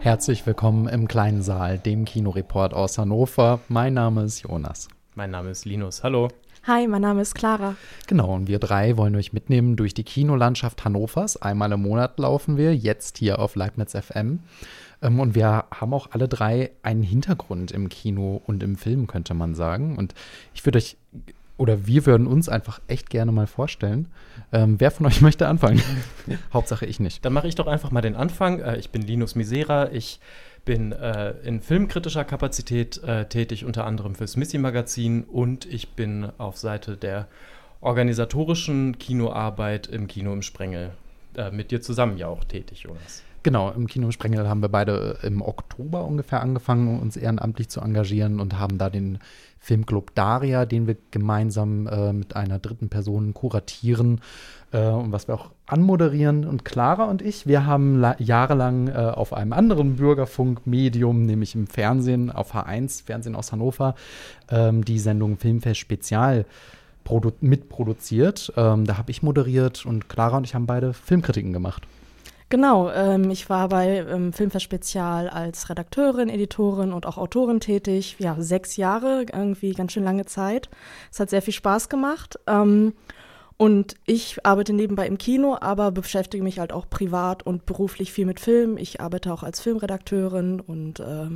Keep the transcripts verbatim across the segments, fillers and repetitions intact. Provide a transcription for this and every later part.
Herzlich willkommen im kleinen Saal, dem Kinoreport aus Hannover. Mein Name ist Jonas. Mein Name ist Linus. Hallo. Hi, mein Name ist Clara. Genau, und wir drei wollen euch mitnehmen durch die Kinolandschaft Hannovers. Einmal im Monat laufen wir, jetzt hier auf Leibniz F M. Ähm, und wir haben auch alle drei einen Hintergrund im Kino und im Film, könnte man sagen. Und ich würde euch, oder wir würden uns einfach echt gerne mal vorstellen. Ähm, wer von euch möchte anfangen? Hauptsache ich nicht. Dann mache ich doch einfach mal den Anfang. Äh, ich bin Linus Misera. Ich bin äh, in filmkritischer Kapazität äh, tätig, unter anderem fürs Missy-Magazin. Und ich bin auf Seite der organisatorischen Kinoarbeit im Kino im Sprengel äh, mit dir zusammen ja auch tätig, Jonas. Genau, im Kino im Sprengel haben wir beide im Oktober ungefähr angefangen, uns ehrenamtlich zu engagieren und haben da den Filmclub Daria, den wir gemeinsam äh, mit einer dritten Person kuratieren äh, und was wir auch anmoderieren. Und Clara und ich, wir haben la- jahrelang äh, auf einem anderen Bürgerfunkmedium, nämlich im Fernsehen, auf H eins, Fernsehen aus Hannover, ähm, die Sendung Filmfest Spezial produ- mitproduziert. Ähm, da habe ich moderiert und Clara und ich haben beide Filmkritiken gemacht. Genau, ähm, ich war bei ähm, Filmfest Spezial als Redakteurin, Editorin und auch Autorin tätig. Ja, sechs Jahre, irgendwie ganz schön lange Zeit. Es hat sehr viel Spaß gemacht. Ähm, und ich arbeite nebenbei im Kino, aber beschäftige mich halt auch privat und beruflich viel mit Film. Ich arbeite auch als Filmredakteurin und ähm,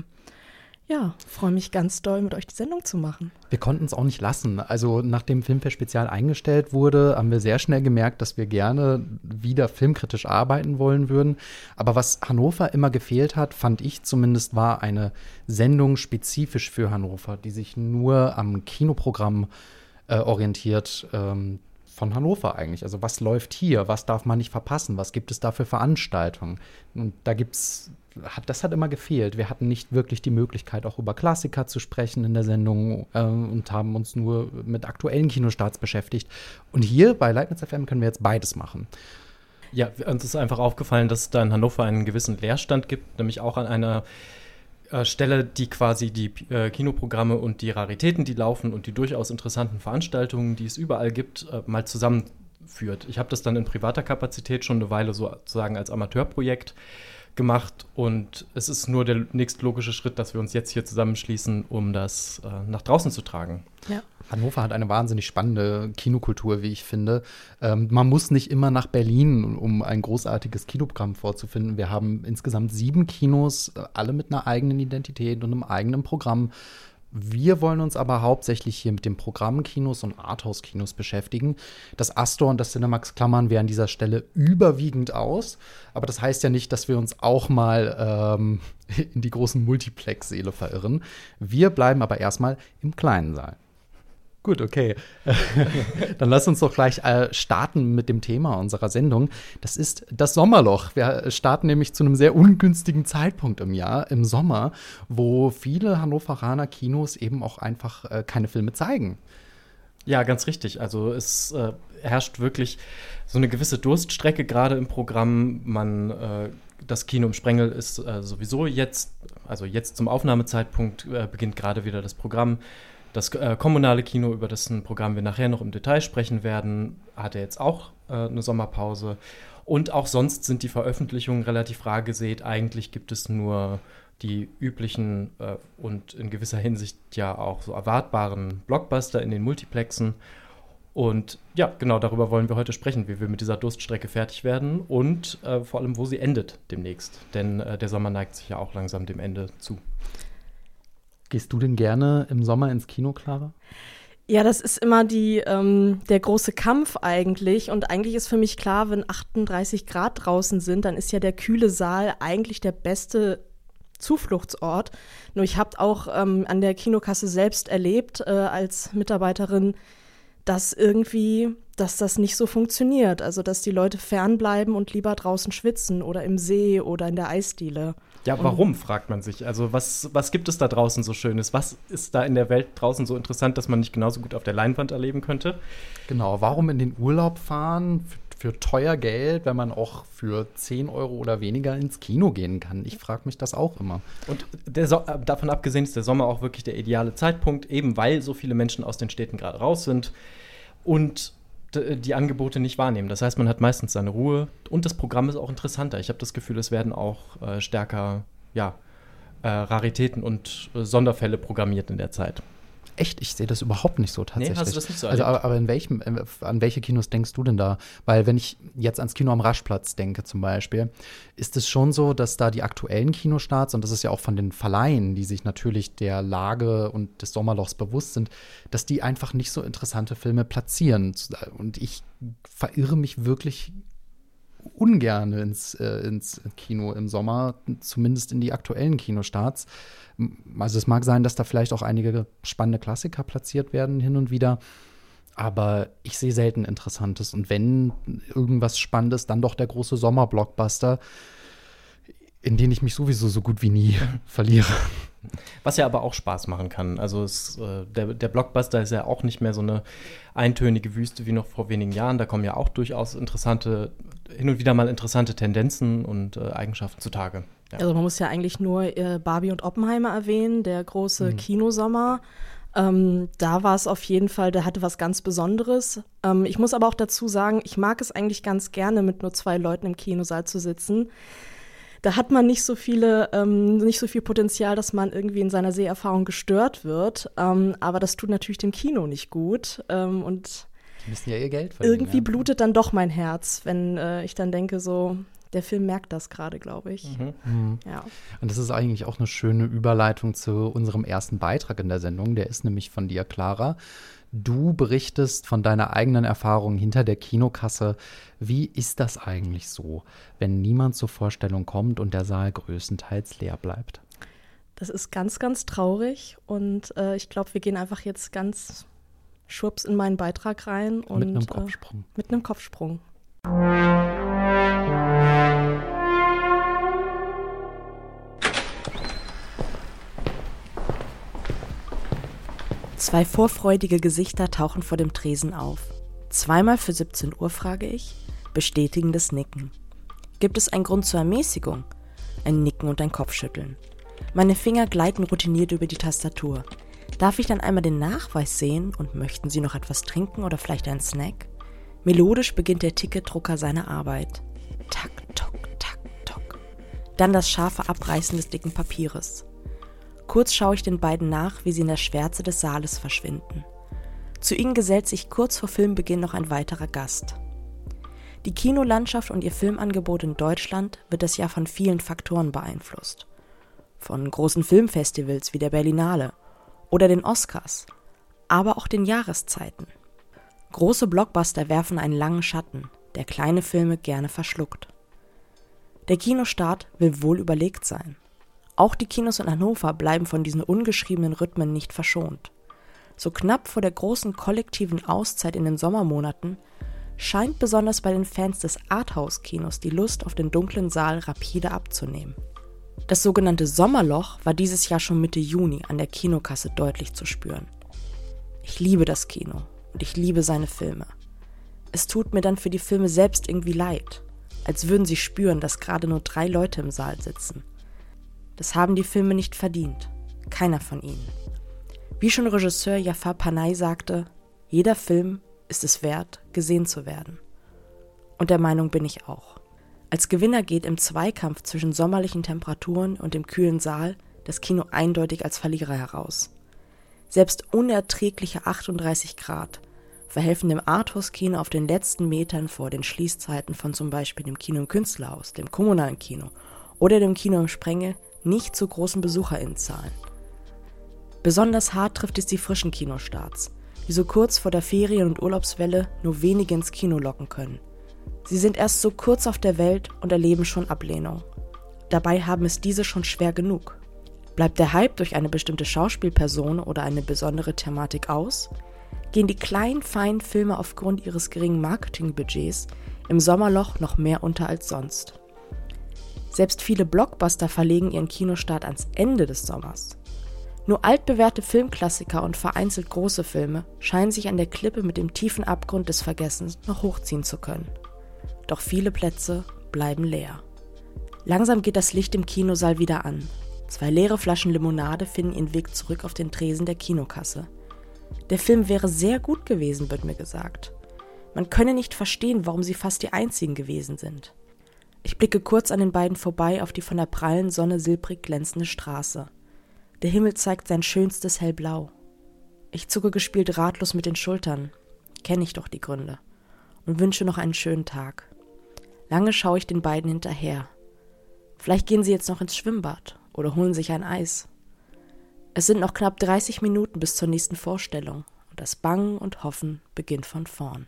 ja, freue mich ganz doll, mit euch die Sendung zu machen. Wir konnten es auch nicht lassen. Also nachdem Filmfest Spezial eingestellt wurde, haben wir sehr schnell gemerkt, dass wir gerne wieder filmkritisch arbeiten wollen würden. Aber was Hannover immer gefehlt hat, fand ich zumindest, war eine Sendung spezifisch für Hannover, die sich nur am Kinoprogramm äh, orientiert, ähm, von Hannover eigentlich. Also was läuft hier? Was darf man nicht verpassen? Was gibt es da für Veranstaltungen? Und da gibt's Hat, das hat immer gefehlt. Wir hatten nicht wirklich die Möglichkeit, auch über Klassiker zu sprechen in der Sendung äh, und haben uns nur mit aktuellen Kinostarts beschäftigt. Und hier bei Leibniz F M können wir jetzt beides machen. Ja, uns ist einfach aufgefallen, dass es da in Hannover einen gewissen Leerstand gibt, nämlich auch an einer äh, Stelle, die quasi die äh, Kinoprogramme und die Raritäten, die laufen und die durchaus interessanten Veranstaltungen, die es überall gibt, äh, mal zusammenführt. Ich habe das dann in privater Kapazität schon eine Weile sozusagen als Amateurprojekt gemacht und es ist nur der nächstlogische Schritt, dass wir uns jetzt hier zusammenschließen, um das äh, nach draußen zu tragen. Ja. Hannover hat eine wahnsinnig spannende Kinokultur, wie ich finde. Ähm, man muss nicht immer nach Berlin, um ein großartiges Kinoprogramm vorzufinden. Wir haben insgesamt sieben Kinos, äh, alle mit einer eigenen Identität und einem eigenen Programm. Wir wollen uns aber hauptsächlich hier mit den Programmkinos und Arthouse-Kinos beschäftigen. Das Astor und das Cinemax klammern wir an dieser Stelle überwiegend aus. Aber das heißt ja nicht, dass wir uns auch mal ähm, in die großen Multiplex-Säle verirren. Wir bleiben aber erstmal im kleinen Saal. Gut, okay. Dann lass uns doch gleich äh, starten mit dem Thema unserer Sendung. Das ist das Sommerloch. Wir starten nämlich zu einem sehr ungünstigen Zeitpunkt im Jahr, im Sommer, wo viele Hannoveraner Kinos eben auch einfach äh, keine Filme zeigen. Ja, ganz richtig. Also es äh, herrscht wirklich so eine gewisse Durststrecke gerade im Programm. Man, äh, das Kino im Sprengel ist äh, sowieso jetzt, also jetzt zum Aufnahmezeitpunkt äh, beginnt gerade wieder das Programm. Das äh, kommunale Kino, über dessen Programm wir nachher noch im Detail sprechen werden, hatte jetzt auch äh, eine Sommerpause. Und auch sonst sind die Veröffentlichungen relativ rar gesät. Eigentlich gibt es nur die üblichen äh, und in gewisser Hinsicht ja auch so erwartbaren Blockbuster in den Multiplexen. Und ja, genau darüber wollen wir heute sprechen, wie wir mit dieser Durststrecke fertig werden und äh, vor allem, wo sie endet demnächst. Denn äh, der Sommer neigt sich ja auch langsam dem Ende zu. Gehst du denn gerne im Sommer ins Kino, Clara? Ja, das ist immer die, ähm, der große Kampf eigentlich. Und eigentlich ist für mich klar, wenn achtunddreißig Grad draußen sind, dann ist ja der kühle Saal eigentlich der beste Zufluchtsort. Nur ich habe auch ähm, an der Kinokasse selbst erlebt, äh, als Mitarbeiterin, dass irgendwie, dass das nicht so funktioniert. Also, dass die Leute fernbleiben und lieber draußen schwitzen oder im See oder in der Eisdiele. Ja, warum, fragt man sich. Also was, was gibt es da draußen so Schönes? Was ist da in der Welt draußen so interessant, dass man nicht genauso gut auf der Leinwand erleben könnte? Genau, warum in den Urlaub fahren für, für teuer Geld, wenn man auch für zehn Euro oder weniger ins Kino gehen kann? Ich frage mich das auch immer. Und der so- davon abgesehen ist der Sommer auch wirklich der ideale Zeitpunkt, eben weil so viele Menschen aus den Städten gerade raus sind und die Angebote nicht wahrnehmen. Das heißt, man hat meistens seine Ruhe und das Programm ist auch interessanter. Ich habe das Gefühl, es werden auch äh, stärker ja, äh, Raritäten und äh, Sonderfälle programmiert in der Zeit. Echt? Ich sehe das überhaupt nicht so tatsächlich. Nee, hast du das nicht so also, erlebt? aber, aber in welchem, an welche Kinos denkst du denn da? Weil wenn ich jetzt ans Kino am Raschplatz denke zum Beispiel, ist es schon so, dass da die aktuellen Kinostarts, und das ist ja auch von den Verleihen, die sich natürlich der Lage und des Sommerlochs bewusst sind, dass die einfach nicht so interessante Filme platzieren. Und ich verirre mich wirklich ungern ins, äh, ins Kino im Sommer, zumindest in die aktuellen Kinostarts. Also es mag sein, dass da vielleicht auch einige spannende Klassiker platziert werden hin und wieder, aber ich sehe selten Interessantes. Und wenn irgendwas Spannendes, dann doch der große Sommerblockbuster, in den ich mich sowieso so gut wie nie verliere. Was ja aber auch Spaß machen kann. Also es, äh, der, der Blockbuster ist ja auch nicht mehr so eine eintönige Wüste wie noch vor wenigen Jahren. Da kommen ja auch durchaus interessante, hin und wieder mal interessante Tendenzen und äh, Eigenschaften zutage. Ja. Also man muss ja eigentlich nur äh, Barbie und Oppenheimer erwähnen, der große Mhm. Kinosommer. Ähm, da war es auf jeden Fall, der hatte was ganz Besonderes. Ähm, ich muss aber auch dazu sagen, ich mag es eigentlich ganz gerne, mit nur zwei Leuten im Kinosaal zu sitzen. Da hat man nicht so viele, ähm, nicht so viel Potenzial, dass man irgendwie in seiner Seherfahrung gestört wird. Ähm, aber das tut natürlich dem Kino nicht gut. Ähm, und Die müssen ja ihr Geld verdienen. irgendwie ja. blutet dann doch mein Herz, wenn äh, ich dann denke, so, der Film merkt das gerade, glaube ich. Mhm. Mhm. Ja. Und das ist eigentlich auch eine schöne Überleitung zu unserem ersten Beitrag in der Sendung. Der ist nämlich von dir, Clara. Du berichtest von deiner eigenen Erfahrung hinter der Kinokasse. Wie ist das eigentlich so, wenn niemand zur Vorstellung kommt und der Saal größtenteils leer bleibt? Das ist ganz, ganz traurig. Und äh, ich glaube, wir gehen einfach jetzt ganz schwupps in meinen Beitrag rein. Und, Mit einem äh, Kopfsprung. mit einem Kopfsprung. Zwei vorfreudige Gesichter tauchen vor dem Tresen auf. Zweimal für siebzehn Uhr, frage ich. Bestätigendes Nicken. Gibt es einen Grund zur Ermäßigung? Ein Nicken und ein Kopfschütteln. Meine Finger gleiten routiniert über die Tastatur. Darf ich dann einmal den Nachweis sehen und möchten Sie noch etwas trinken oder vielleicht einen Snack? Melodisch beginnt der Ticketdrucker seine Arbeit. Tak, tok, tak, tok. Dann das scharfe Abreißen des dicken Papieres. Kurz schaue ich den beiden nach, wie sie in der Schwärze des Saales verschwinden. Zu ihnen gesellt sich kurz vor Filmbeginn noch ein weiterer Gast. Die Kinolandschaft und ihr Filmangebot in Deutschland wird das Jahr von vielen Faktoren beeinflusst. Von großen Filmfestivals wie der Berlinale oder den Oscars, aber auch den Jahreszeiten. Große Blockbuster werfen einen langen Schatten, der kleine Filme gerne verschluckt. Der Kinostart will wohl überlegt sein. Auch die Kinos in Hannover bleiben von diesen ungeschriebenen Rhythmen nicht verschont. So knapp vor der großen kollektiven Auszeit in den Sommermonaten scheint besonders bei den Fans des Arthouse-Kinos die Lust auf den dunklen Saal rapide abzunehmen. Das sogenannte Sommerloch war dieses Jahr schon Mitte Juni an der Kinokasse deutlich zu spüren. Ich liebe das Kino und ich liebe seine Filme. Es tut mir dann für die Filme selbst irgendwie leid, als würden sie spüren, dass gerade nur drei Leute im Saal sitzen. Das haben die Filme nicht verdient. Keiner von ihnen. Wie schon Regisseur Jafar Panahi sagte, jeder Film ist es wert, gesehen zu werden. Und der Meinung bin ich auch. Als Gewinner geht im Zweikampf zwischen sommerlichen Temperaturen und dem kühlen Saal das Kino eindeutig als Verlierer heraus. Selbst unerträgliche achtunddreißig Grad verhelfen dem Arthouse-Kino auf den letzten Metern vor den Schließzeiten von zum Beispiel dem Kino im Künstlerhaus, dem kommunalen Kino oder dem Kino im Sprengel nicht zu großen BesucherInnenzahlen. Besonders hart trifft es die frischen Kinostarts, die so kurz vor der Ferien- und Urlaubswelle nur wenige ins Kino locken können. Sie sind erst so kurz auf der Welt und erleben schon Ablehnung. Dabei haben es diese schon schwer genug. Bleibt der Hype durch eine bestimmte Schauspielperson oder eine besondere Thematik aus, gehen die kleinen, feinen Filme aufgrund ihres geringen Marketingbudgets im Sommerloch noch mehr unter als sonst. Selbst viele Blockbuster verlegen ihren Kinostart ans Ende des Sommers. Nur altbewährte Filmklassiker und vereinzelt große Filme scheinen sich an der Klippe mit dem tiefen Abgrund des Vergessens noch hochziehen zu können. Doch viele Plätze bleiben leer. Langsam geht das Licht im Kinosaal wieder an. Zwei leere Flaschen Limonade finden ihren Weg zurück auf den Tresen der Kinokasse. Der Film wäre sehr gut gewesen, wird mir gesagt. Man könne nicht verstehen, warum sie fast die einzigen gewesen sind. Ich blicke kurz an den beiden vorbei auf die von der prallen Sonne silbrig glänzende Straße. Der Himmel zeigt sein schönstes Hellblau. Ich zucke gespielt ratlos mit den Schultern. Kenne ich doch die Gründe. Und wünsche noch einen schönen Tag. Lange schaue ich den beiden hinterher. Vielleicht gehen sie jetzt noch ins Schwimmbad oder holen sich ein Eis. Es sind noch knapp dreißig Minuten bis zur nächsten Vorstellung und das Bangen und Hoffen beginnt von vorn.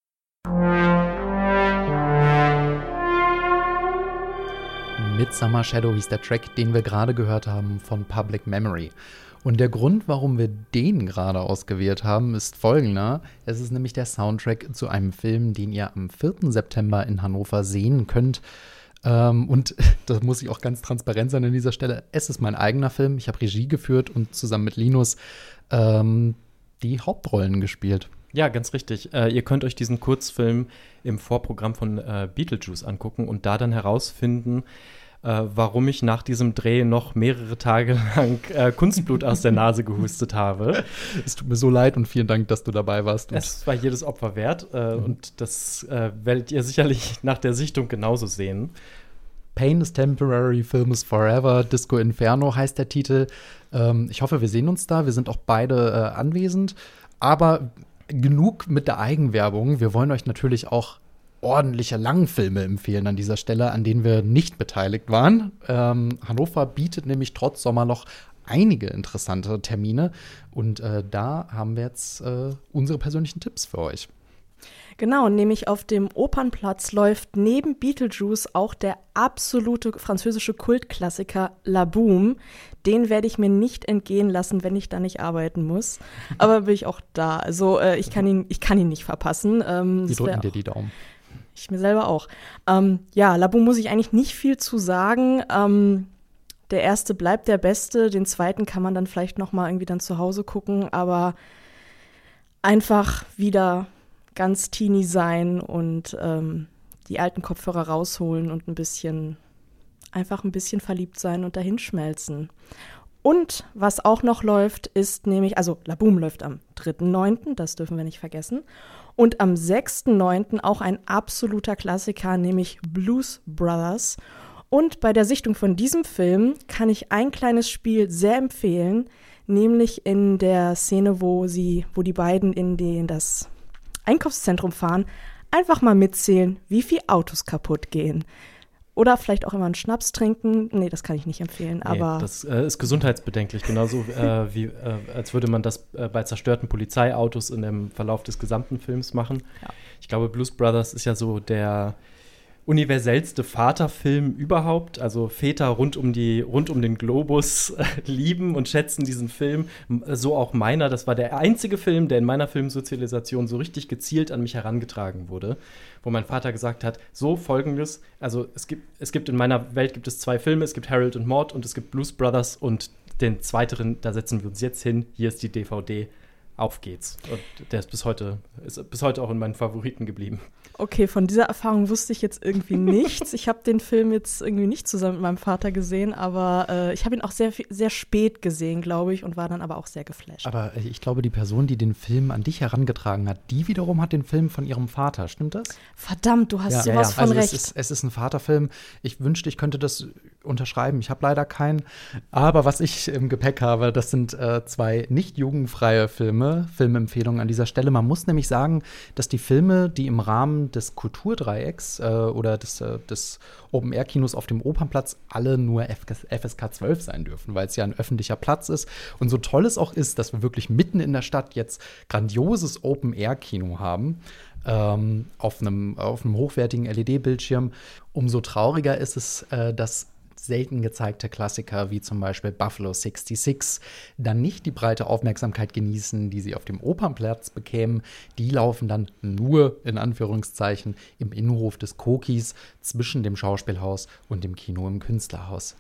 Midsummer Shadow hieß der Track, den wir gerade gehört haben von Public Memory. Und der Grund, warum wir den gerade ausgewählt haben, ist folgender. Es ist nämlich der Soundtrack zu einem Film, den ihr am vierten September in Hannover sehen könnt. Ähm, und da muss ich auch ganz transparent sein an dieser Stelle. Es ist mein eigener Film. Ich habe Regie geführt und zusammen mit Linus ähm, die Hauptrollen gespielt. Ja, ganz richtig. Äh, ihr könnt euch diesen Kurzfilm im Vorprogramm von äh, Beetlejuice angucken und da dann herausfinden, äh, warum ich nach diesem Dreh noch mehrere Tage lang äh, Kunstblut aus der Nase gehustet habe. Es tut mir so leid und vielen Dank, dass du dabei warst. Es war jedes Opfer wert äh, mhm. und das äh, werdet ihr sicherlich nach der Sichtung genauso sehen. Pain is Temporary, Film is Forever, Disco Inferno heißt der Titel. Ähm, ich hoffe, wir sehen uns da. Wir sind auch beide äh, anwesend. Aber genug mit der Eigenwerbung. Wir wollen euch natürlich auch ordentliche Langfilme empfehlen an dieser Stelle, an denen wir nicht beteiligt waren. Ähm, Hannover bietet nämlich trotz Sommerloch einige interessante Termine. Und äh, da haben wir jetzt äh, unsere persönlichen Tipps für euch. Genau, nämlich auf dem Opernplatz läuft neben Beetlejuice auch der absolute französische Kultklassiker La Boum. Den werde ich mir nicht entgehen lassen, wenn ich da nicht arbeiten muss. Aber bin ich auch da. Also äh, ich kann ihn, ich kann ihn nicht verpassen. Ähm, Wir drücken dir die Daumen. Ich mir selber auch. Ähm, ja, La Boum muss ich eigentlich nicht viel zu sagen. Ähm, der erste bleibt der beste. Den zweiten kann man dann vielleicht noch mal irgendwie dann zu Hause gucken. Aber einfach wieder ganz teeny sein und ähm, die alten Kopfhörer rausholen und ein bisschen, einfach ein bisschen verliebt sein und dahin schmelzen. Und was auch noch läuft, ist nämlich, also La Boum läuft am dritten neunten, das dürfen wir nicht vergessen. Und am sechsten neunten auch ein absoluter Klassiker, nämlich Blues Brothers. Und bei der Sichtung von diesem Film kann ich ein kleines Spiel sehr empfehlen, nämlich in der Szene, wo sie, wo die beiden in den, das Einkaufszentrum fahren, einfach mal mitzählen, wie viele Autos kaputt gehen. Oder vielleicht auch immer einen Schnaps trinken. Nee, das kann ich nicht empfehlen. Nee, aber das äh, ist gesundheitsbedenklich, genauso äh, wie äh, als würde man das äh, bei zerstörten Polizeiautos in dem Verlauf des gesamten Films machen. Ja. Ich glaube, Blues Brothers ist ja so der universellste Vaterfilm überhaupt. Also Väter rund um die rund um den Globus äh, lieben und schätzen diesen Film. So auch meiner. Das war der einzige Film, der in meiner Filmsozialisation so richtig gezielt an mich herangetragen wurde, wo mein Vater gesagt hat: So Folgendes. Also es gibt es gibt in meiner Welt gibt es zwei Filme. Es gibt Harold und Maude und es gibt Blues Brothers und den zweiteren. Da setzen wir uns jetzt hin. Hier ist die D V D. Auf geht's. Und der ist bis heute ist bis heute auch in meinen Favoriten geblieben. Okay, von dieser Erfahrung wusste ich jetzt irgendwie nichts. Ich habe den Film jetzt irgendwie nicht zusammen mit meinem Vater gesehen, aber äh, ich habe ihn auch sehr, sehr spät gesehen, glaube ich, und war dann aber auch sehr geflasht. Aber ich glaube, die Person, die den Film an dich herangetragen hat, die wiederum hat den Film von ihrem Vater. Stimmt das? Verdammt, du hast ja, sowas ja, ja. von also recht. Es ist, es ist ein Vaterfilm. Ich wünschte, ich könnte das unterschreiben. Ich habe leider keinen. Aber was ich im Gepäck habe, das sind äh, zwei nicht jugendfreie Filme, Filmempfehlungen an dieser Stelle. Man muss nämlich sagen, dass die Filme, die im Rahmen des Kulturdreiecks äh, oder des, äh, des Open-Air-Kinos auf dem Opernplatz alle nur F S K zwölf sein dürfen, weil es ja ein öffentlicher Platz ist. Und so toll es auch ist, dass wir wirklich mitten in der Stadt jetzt grandioses Open-Air-Kino haben, ähm, auf einem auf einem hochwertigen L E D-Bildschirm, umso trauriger ist es, äh, dass selten gezeigte Klassiker wie zum Beispiel Buffalo sechsundsechzig dann nicht die breite Aufmerksamkeit genießen, die sie auf dem Opernplatz bekämen. Die laufen dann nur, in Anführungszeichen, im Innenhof des Kokis zwischen dem Schauspielhaus und dem Kino im Künstlerhaus.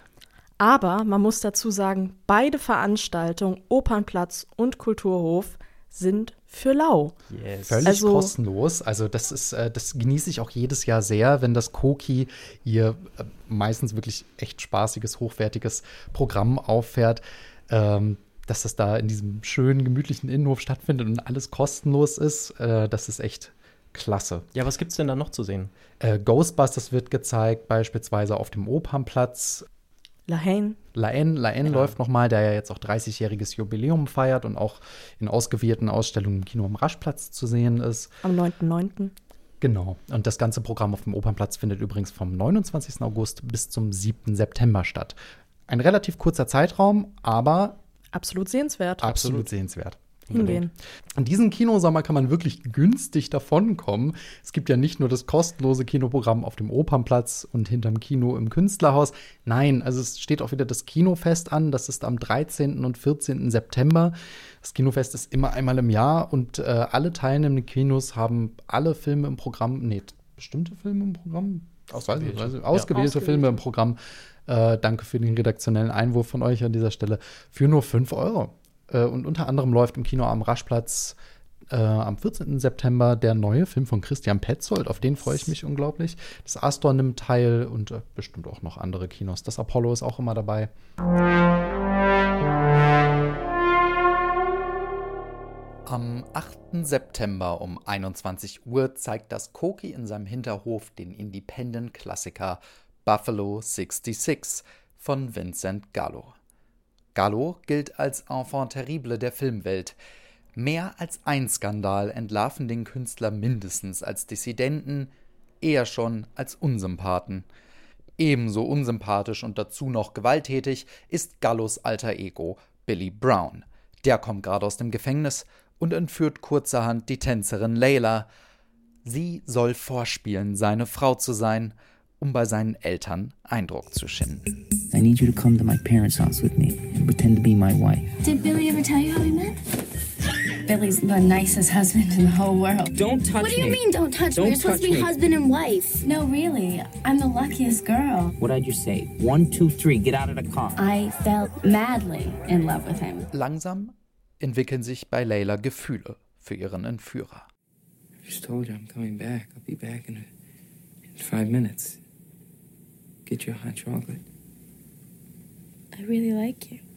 Aber man muss dazu sagen, beide Veranstaltungen, Opernplatz und Kulturhof, sind für lau. Yes. Völlig also, kostenlos. Also das ist, äh, das genieße ich auch jedes Jahr sehr, wenn das Koki ihr äh, meistens wirklich echt spaßiges, hochwertiges Programm auffährt, ähm, dass das da in diesem schönen, gemütlichen Innenhof stattfindet und alles kostenlos ist. Äh, das ist echt klasse. Ja, was gibt's denn da noch zu sehen? Äh, Ghostbusters wird gezeigt, beispielsweise auf dem Opernplatz. La Haine. La Haine, La Haine Ja. läuft noch mal, der ja jetzt auch dreißigjähriges Jubiläum feiert und auch in ausgewählten Ausstellungen im Kino am Raschplatz zu sehen ist. Am neunten neunten Genau. Und das ganze Programm auf dem Opernplatz findet übrigens vom neunundzwanzigsten August bis zum siebten September statt. Ein relativ kurzer Zeitraum, aber Absolut sehenswert. absolut sehenswert. Hingehen. An diesem Kinosommer kann man wirklich günstig davonkommen. Es gibt ja nicht nur das kostenlose Kinoprogramm auf dem Opernplatz und hinterm Kino im Künstlerhaus. Nein, also es steht auch wieder das Kinofest an. Das ist am dreizehnten und vierzehnten September. Das Kinofest ist immer einmal im Jahr und äh, alle teilnehmenden Kinos haben alle Filme im Programm, nee, bestimmte Filme im Programm? Ausgewählte. Weiß ich, weiß ich, Ja. ausgewählte Ausgewählte. Filme im Programm. Äh, danke für den redaktionellen Einwurf von euch an dieser Stelle. Für nur fünf Euro. Äh, und unter anderem läuft im Kino am Raschplatz äh, am vierzehnten September der neue Film von Christian Petzold. Auf den freue ich mich unglaublich. Das Astor nimmt teil und äh, bestimmt auch noch andere Kinos. Das Apollo ist auch immer dabei. Am achten September um einundzwanzig Uhr zeigt das Koki in seinem Hinterhof den Independent-Klassiker Buffalo sechsundsechzig von Vincent Gallo. Gallo gilt als Enfant terrible der Filmwelt. Mehr als ein Skandal entlarven den Künstler mindestens als Dissidenten, eher schon als Unsympathen. Ebenso unsympathisch und dazu noch gewalttätig ist Gallos alter Ego Billy Brown. Der kommt gerade aus dem Gefängnis und entführt kurzerhand die Tänzerin Layla. Sie soll vorspielen, seine Frau zu sein, um bei seinen Eltern Eindruck zu schinden. I need you to come to my parents' house with me and pretend to be my wife. Did Billy ever tell you how we met? Billy's the nicest husband in the whole world. Don't touch What do you me. mean, don't touch Don't me? You're supposed to touch be me. husband and wife. No, really. I'm the luckiest girl. What did you say? One, two, three, get out of the car. I felt madly in love with him. Langsam entwickeln sich bei Layla Gefühle für ihren Entführer. I just told you I'm coming back. I'll be back in, a, in five minutes. Get you a hot chocolate. I really like you.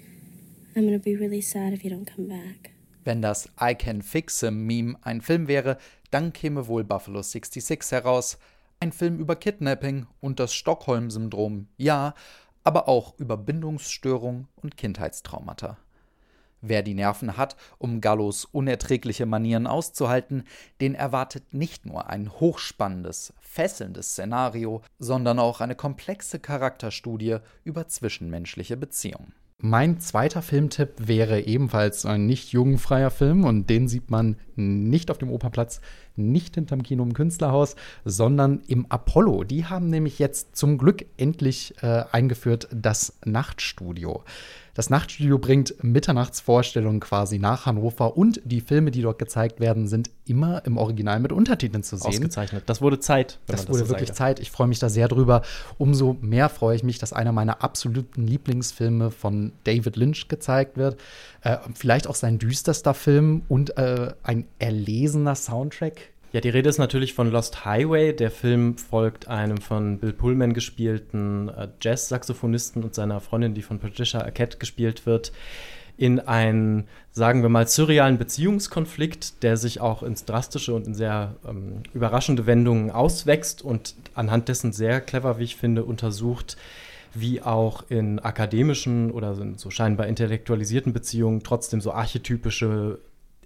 I'm gonna be really sad if you don't come back. Wenn das I Can Fix Him-Meme ein Film wäre, dann käme wohl Buffalo sechsundsechzig heraus. Ein Film über Kidnapping und das Stockholm-Syndrom, ja, aber auch über Bindungsstörung und Kindheitstraumata. Wer die Nerven hat, um Gallos unerträgliche Manieren auszuhalten, den erwartet nicht nur ein hochspannendes, fesselndes Szenario, sondern auch eine komplexe Charakterstudie über zwischenmenschliche Beziehungen. Mein zweiter Filmtipp wäre ebenfalls ein nicht jugendfreier Film und den sieht man nicht auf dem Opernplatz, nicht hinterm Kino im Künstlerhaus, sondern im Apollo. Die haben nämlich jetzt zum Glück endlich äh, eingeführt das Nachtstudio. Das Nachtstudio bringt Mitternachtsvorstellungen quasi nach Hannover und die Filme, die dort gezeigt werden, sind immer im Original mit Untertiteln zu sehen. Ausgezeichnet. Das wurde Zeit. wenn Das man wurde so wirklich sagt. Zeit. Ich freue mich da sehr drüber. Umso mehr freue ich mich, dass einer meiner absoluten Lieblingsfilme von David Lynch gezeigt wird. Äh, vielleicht auch sein düsterster Film und äh, ein erlesener Soundtrack. Ja, die Rede ist natürlich von Lost Highway. Der Film folgt einem von Bill Pullman gespielten äh, Jazz-Saxophonisten und seiner Freundin, die von Patricia Arquette gespielt wird, in einen, sagen wir mal, surrealen Beziehungskonflikt, der sich auch ins Drastische und in sehr ähm, überraschende Wendungen auswächst und anhand dessen sehr clever, wie ich finde, untersucht, wie auch in akademischen oder so, so scheinbar intellektualisierten Beziehungen trotzdem so archetypische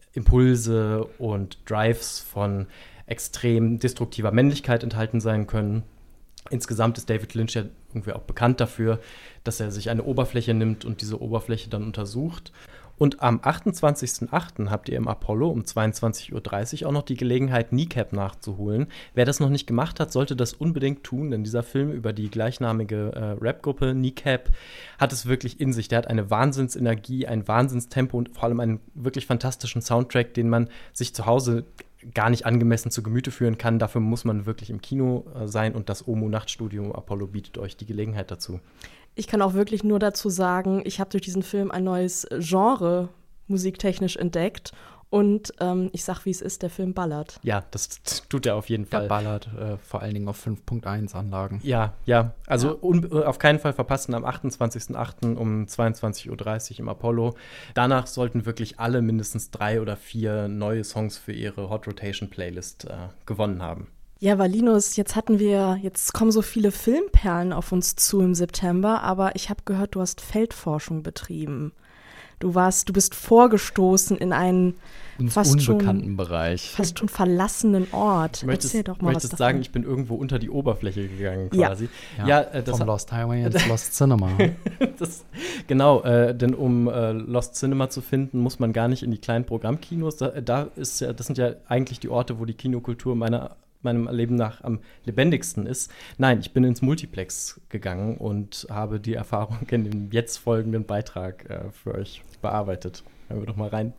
Impulse und Drives von extrem destruktiver Männlichkeit enthalten sein können. Insgesamt ist David Lynch ja irgendwie auch bekannt dafür, dass er sich eine Oberfläche nimmt und diese Oberfläche dann untersucht. Und am achtundzwanzigsten achten habt ihr im Apollo um zweiundzwanzig Uhr dreißig auch noch die Gelegenheit, Kneecap nachzuholen. Wer das noch nicht gemacht hat, sollte das unbedingt tun, denn dieser Film über die gleichnamige äh, Rap-Gruppe Kneecap hat es wirklich in sich. Der hat eine Wahnsinnsenergie, ein Wahnsinnstempo und vor allem einen wirklich fantastischen Soundtrack, den man sich zu Hause gar nicht angemessen zu Gemüte führen kann. Dafür muss man wirklich im Kino äh, sein und das O M O-Nachtstudio im Apollo bietet euch die Gelegenheit dazu. Ich kann auch wirklich nur dazu sagen, ich habe durch diesen Film ein neues Genre musiktechnisch entdeckt. Und ähm, ich sag, wie es ist, der Film ballert. Ja, das tut er auf jeden Fall. Der ballert äh, vor allen Dingen auf fünf Punkt eins Anlagen. Ja, ja. Also Ja. Un- auf keinen Fall verpassen am achtundzwanzigsten achten um zweiundzwanzig Uhr dreißig im Apollo. Danach sollten wirklich alle mindestens drei oder vier neue Songs für ihre Hot Rotation Playlist äh, gewonnen haben. Ja, weil Linus, jetzt hatten wir, jetzt kommen so viele Filmperlen auf uns zu im September, aber ich habe gehört, du hast Feldforschung betrieben. Du warst, du bist vorgestoßen in einen Ins fast unbekannten schon, Bereich. fast schon verlassenen Ort. Ich möchte Erzähl doch mal was möchtest davon. sagen, ich bin irgendwo unter die Oberfläche gegangen Ja. quasi. Ja, Ja, äh, das vom Lost Highway ins Lost Cinema. das, genau, äh, denn um äh, Lost Cinema zu finden, muss man gar nicht in die kleinen Programmkinos. Da, da ist ja, das sind ja eigentlich die Orte, wo die Kinokultur meiner meinem Leben nach am lebendigsten ist. Nein, ich bin ins Multiplex gegangen und habe die Erfahrung in dem jetzt folgenden Beitrag äh, für euch bearbeitet. Hören wir doch mal rein.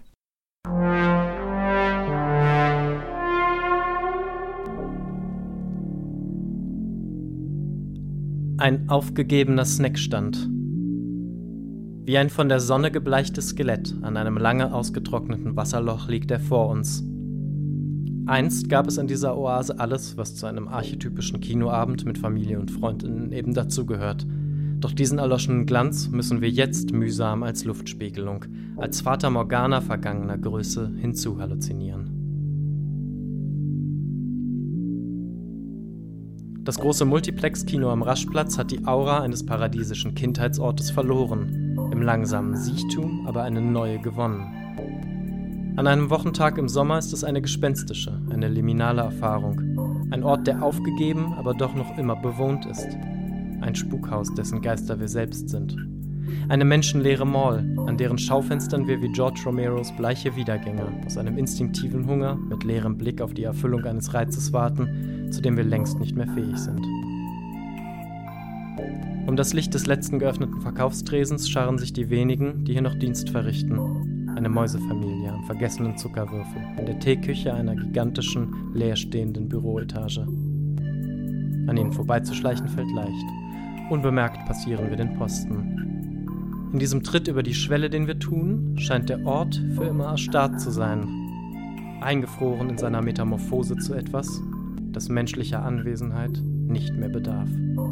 Ein aufgegebener Snackstand. Wie ein von der Sonne gebleichtes Skelett an einem lange ausgetrockneten Wasserloch liegt er vor uns. Einst gab es in dieser Oase alles, was zu einem archetypischen Kinoabend mit Familie und Freundinnen eben dazugehört. Doch diesen erloschenen Glanz müssen wir jetzt mühsam als Luftspiegelung, als Fata Morgana vergangener Größe hinzuhalluzinieren. Das große Multiplex-Kino am Raschplatz hat die Aura eines paradiesischen Kindheitsortes verloren, im langsamen Siechtum aber eine neue gewonnen. An einem Wochentag im Sommer ist es eine gespenstische, eine liminale Erfahrung. Ein Ort, der aufgegeben, aber doch noch immer bewohnt ist. Ein Spukhaus, dessen Geister wir selbst sind. Eine menschenleere Mall, an deren Schaufenstern wir wie George Romeros bleiche Wiedergänger aus einem instinktiven Hunger mit leerem Blick auf die Erfüllung eines Reizes warten, zu dem wir längst nicht mehr fähig sind. Um das Licht des letzten geöffneten Verkaufstresens scharren sich die wenigen, die hier noch Dienst verrichten. Eine Mäusefamilie am vergessenen Zuckerwürfel in der Teeküche einer gigantischen, leerstehenden Büroetage. An ihnen vorbeizuschleichen fällt leicht. Unbemerkt passieren wir den Posten. In diesem Tritt über die Schwelle, den wir tun, scheint der Ort für immer erstarrt zu sein. Eingefroren in seiner Metamorphose zu etwas, das menschlicher Anwesenheit nicht mehr bedarf.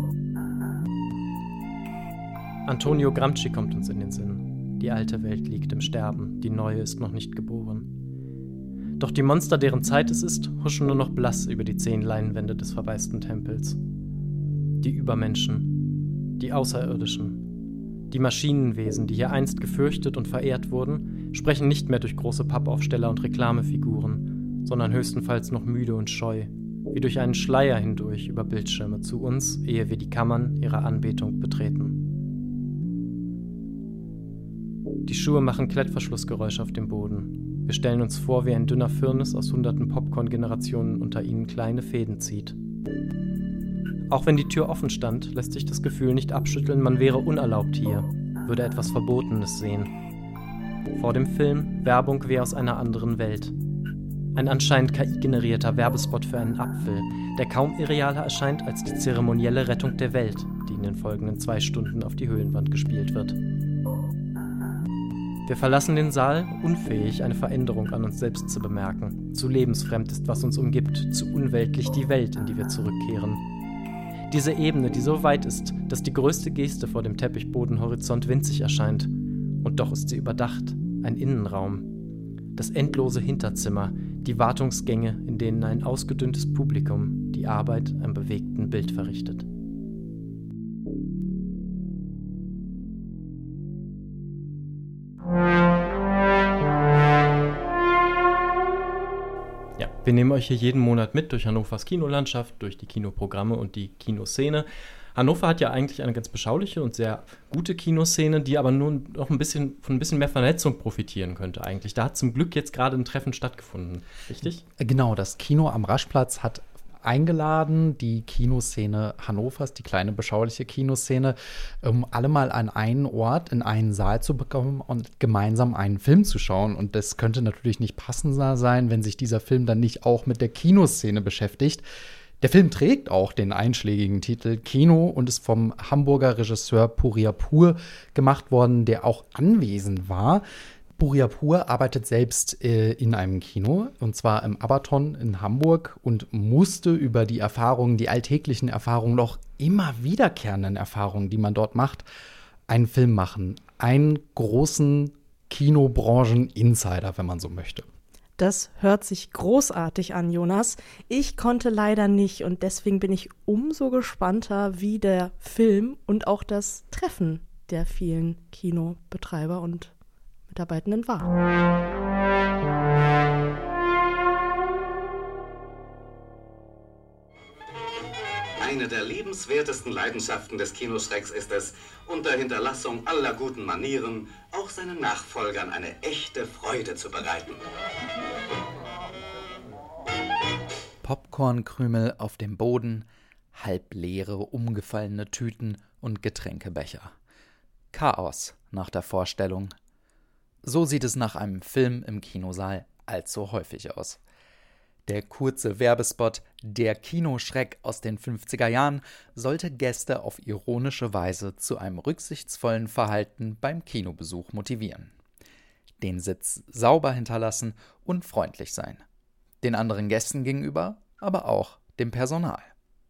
Antonio Gramsci kommt uns in den Sinn. Die alte Welt liegt im Sterben, die neue ist noch nicht geboren. Doch die Monster, deren Zeit es ist, huschen nur noch blass über die zehn Leinwände des verwaisten Tempels. Die Übermenschen, die Außerirdischen, die Maschinenwesen, die hier einst gefürchtet und verehrt wurden, sprechen nicht mehr durch große Pappaufsteller und Reklamefiguren, sondern höchstenfalls noch müde und scheu, wie durch einen Schleier hindurch über Bildschirme zu uns, ehe wir die Kammern ihrer Anbetung betreten. Die Schuhe machen Klettverschlussgeräusche auf dem Boden. Wir stellen uns vor, wie ein dünner Firnis aus hunderten Popcorn-Generationen unter ihnen kleine Fäden zieht. Auch wenn die Tür offen stand, lässt sich das Gefühl nicht abschütteln, man wäre unerlaubt hier, würde etwas Verbotenes sehen. Vor dem Film Werbung wie aus einer anderen Welt. Ein anscheinend K I-generierter Werbespot für einen Apfel, der kaum irrealer erscheint als die zeremonielle Rettung der Welt, die in den folgenden zwei Stunden auf die Höhlenwand gespielt wird. Wir verlassen den Saal, unfähig, eine Veränderung an uns selbst zu bemerken. Zu lebensfremd ist, was uns umgibt, zu unweltlich die Welt, in die wir zurückkehren. Diese Ebene, die so weit ist, dass die größte Geste vor dem Teppichbodenhorizont winzig erscheint. Und doch ist sie überdacht, ein Innenraum. Das endlose Hinterzimmer, die Wartungsgänge, in denen ein ausgedünntes Publikum die Arbeit am bewegten Bild verrichtet. Ja, wir nehmen euch hier jeden Monat mit durch Hannovers Kinolandschaft, durch die Kinoprogramme und die Kinoszene. Hannover hat ja eigentlich eine ganz beschauliche und sehr gute Kinoszene, die aber nur noch ein bisschen von ein bisschen mehr Vernetzung profitieren könnte eigentlich. Da hat zum Glück jetzt gerade ein Treffen stattgefunden, richtig? Genau, das Kino am Raschplatz hat eingeladen, die Kinoszene Hannovers, die kleine beschauliche Kinoszene, um alle mal an einen Ort, in einen Saal zu bekommen und gemeinsam einen Film zu schauen. Und das könnte natürlich nicht passender sein, wenn sich dieser Film dann nicht auch mit der Kinoszene beschäftigt. Der Film trägt auch den einschlägigen Titel Kino und ist vom Hamburger Regisseur Puriapur gemacht worden, der auch anwesend war. Puriapur arbeitet selbst äh, in einem Kino, und zwar im Abaton in Hamburg, und musste über die Erfahrungen, die alltäglichen Erfahrungen, noch immer wiederkehrenden Erfahrungen, die man dort macht, einen Film machen. Einen großen Kinobranchen-Insider, wenn man so möchte. Das hört sich großartig an, Jonas. Ich konnte leider nicht und deswegen bin ich umso gespannter, wie der Film und auch das Treffen der vielen Kinobetreiber und Mitarbeitenden war. Eine der liebenswertesten Leidenschaften des Kinoschrecks ist es, unter Hinterlassung aller guten Manieren auch seinen Nachfolgern eine echte Freude zu bereiten. Popcornkrümel auf dem Boden, halbleere, umgefallene Tüten und Getränkebecher. Chaos nach der Vorstellung. So sieht es nach einem Film im Kinosaal allzu häufig aus. Der kurze Werbespot Der Kinoschreck aus den fünfziger Jahren sollte Gäste auf ironische Weise zu einem rücksichtsvollen Verhalten beim Kinobesuch motivieren. Den Sitz sauber hinterlassen und freundlich sein. Den anderen Gästen gegenüber, aber auch dem Personal.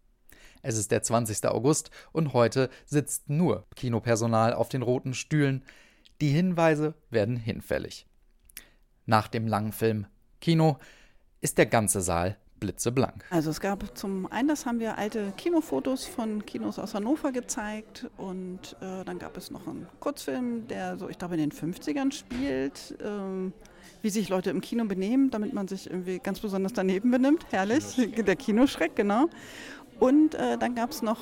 Es ist der zwanzigster August und heute sitzt nur Kinopersonal auf den roten Stühlen. Die Hinweise werden hinfällig. Nach dem langen Film Kino ist der ganze Saal blitzeblank. Also es gab zum einen, das haben wir alte Kinofotos von Kinos aus Hannover gezeigt, und äh, dann gab es noch einen Kurzfilm, der so, ich glaube, in den fünfzigern spielt, ähm, wie sich Leute im Kino benehmen, damit man sich irgendwie ganz besonders daneben benimmt. Herrlich, der Kinoschreck, genau. Und äh, dann gab es noch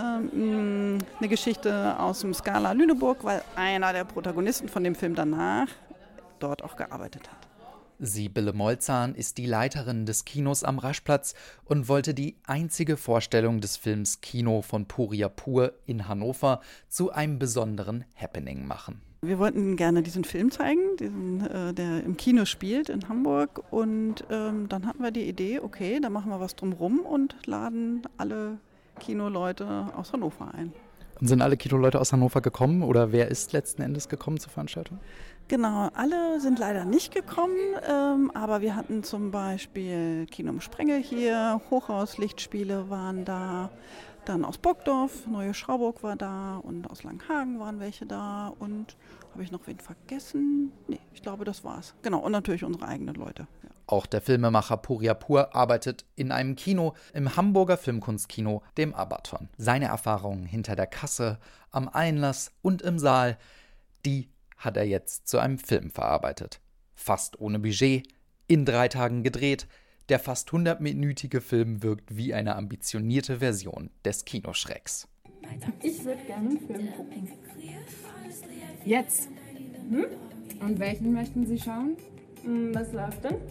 ähm, eine Geschichte aus dem Scala Lüneburg, weil einer der Protagonisten von dem Film danach dort auch gearbeitet hat. Sibylle Molzahn ist die Leiterin des Kinos am Raschplatz und wollte die einzige Vorstellung des Films Kino von Puriapur in Hannover zu einem besonderen Happening machen. Wir wollten gerne diesen Film zeigen, diesen, äh, der im Kino spielt in Hamburg, und ähm, dann hatten wir die Idee, okay, da machen wir was drumrum und laden alle Kinoleute aus Hannover ein. Und sind alle Kinoleute aus Hannover gekommen oder wer ist letzten Endes gekommen zur Veranstaltung? Genau, alle sind leider nicht gekommen, ähm, aber wir hatten zum Beispiel Kino im Sprengel hier, Hochhaus Lichtspiele waren da, dann aus Burgdorf, Neue Schauburg war da und aus Langenhagen waren welche da, und habe ich noch wen vergessen? Nee, ich glaube, das war's. Genau, und natürlich unsere eigenen Leute. Ja. Auch der Filmemacher Puriapur arbeitet in einem Kino, im Hamburger Filmkunstkino, dem Abaton. Seine Erfahrungen hinter der Kasse, am Einlass und im Saal, die hat er jetzt zu einem Film verarbeitet. Fast ohne Budget, in drei Tagen gedreht. Der fast hundertminütige Film wirkt wie eine ambitionierte Version des Kinoschrecks. Ich würde gerne einen Film gucken. Jetzt? Hm? Und welchen möchten Sie schauen? Hm, was läuft denn?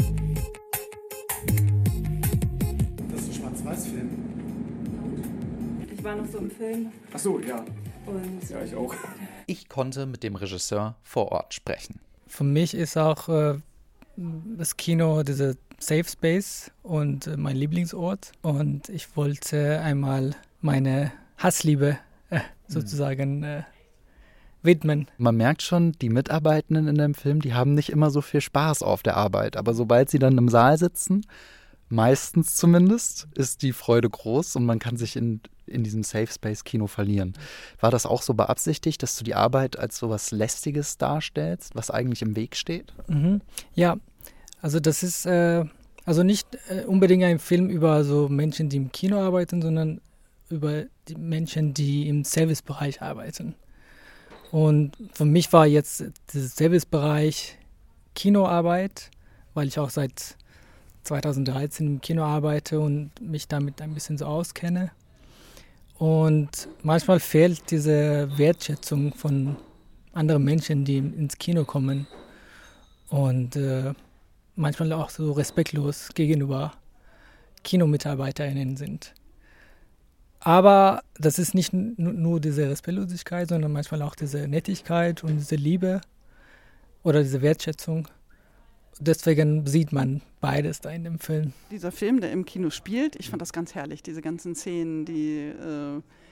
Das ist ein Schwarz-Weiß-Film. Ich war noch so im Film. Ach so, ja. Und ja, ich auch. Ich konnte mit dem Regisseur vor Ort sprechen. Für mich ist auch äh, das Kino dieser Safe Space und äh, mein Lieblingsort. Und ich wollte einmal meine Hassliebe äh, sozusagen äh, widmen. Man merkt schon, die Mitarbeitenden in dem Film, die haben nicht immer so viel Spaß auf der Arbeit. Aber sobald sie dann im Saal sitzen, meistens zumindest, ist die Freude groß und man kann sich in, in diesem Safe Space Kino verlieren. War das auch so beabsichtigt, dass du die Arbeit als so was Lästiges darstellst, was eigentlich im Weg steht? Mhm. Ja, also das ist äh, also nicht äh, unbedingt ein Film über so Menschen, die im Kino arbeiten, sondern über die Menschen, die im Servicebereich arbeiten. Und für mich war jetzt der Servicebereich Kinoarbeit, weil ich auch seit zweitausenddreizehn im Kino arbeite und mich damit ein bisschen so auskenne. Und manchmal fehlt diese Wertschätzung von anderen Menschen, die ins Kino kommen. Und äh, manchmal auch so respektlos gegenüber KinomitarbeiterInnen sind. Aber das ist nicht n- nur diese Respektlosigkeit, sondern manchmal auch diese Nettigkeit und diese Liebe oder diese Wertschätzung. Deswegen sieht man beides da in dem Film. Dieser Film, der im Kino spielt, ich fand das ganz herrlich, diese ganzen Szenen, die äh,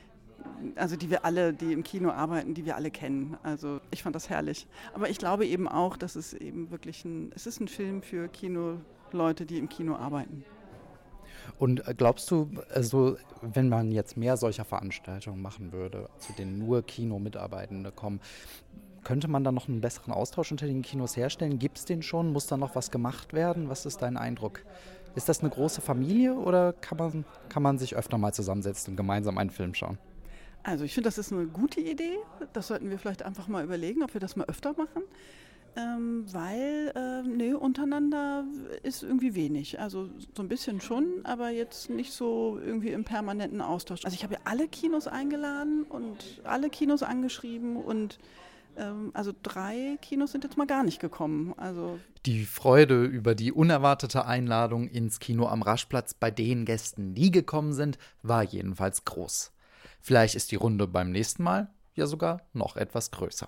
also die wir alle, die im Kino arbeiten, die wir alle kennen. Also ich fand das herrlich. Aber ich glaube eben auch, dass es eben wirklich ein, es ist ein Film für Kinoleute, die im Kino arbeiten. Und glaubst du, also wenn man jetzt mehr solcher Veranstaltungen machen würde, zu denen nur Kino-Mitarbeitende kommen, könnte man dann noch einen besseren Austausch unter den Kinos herstellen? Gibt es den schon? Muss da noch was gemacht werden? Was ist dein Eindruck? Ist das eine große Familie oder kann man, kann man sich öfter mal zusammensetzen und gemeinsam einen Film schauen? Also ich finde, das ist eine gute Idee. Das sollten wir vielleicht einfach mal überlegen, ob wir das mal öfter machen. Ähm, weil, äh, nee, untereinander ist irgendwie wenig. Also so ein bisschen schon, aber jetzt nicht so irgendwie im permanenten Austausch. Also ich habe ja alle Kinos eingeladen und alle Kinos angeschrieben und ähm, also drei Kinos sind jetzt mal gar nicht gekommen. Also die Freude über die unerwartete Einladung ins Kino am Raschplatz bei den Gästen, die gekommen sind, war jedenfalls groß. Vielleicht ist die Runde beim nächsten Mal ja sogar noch etwas größer.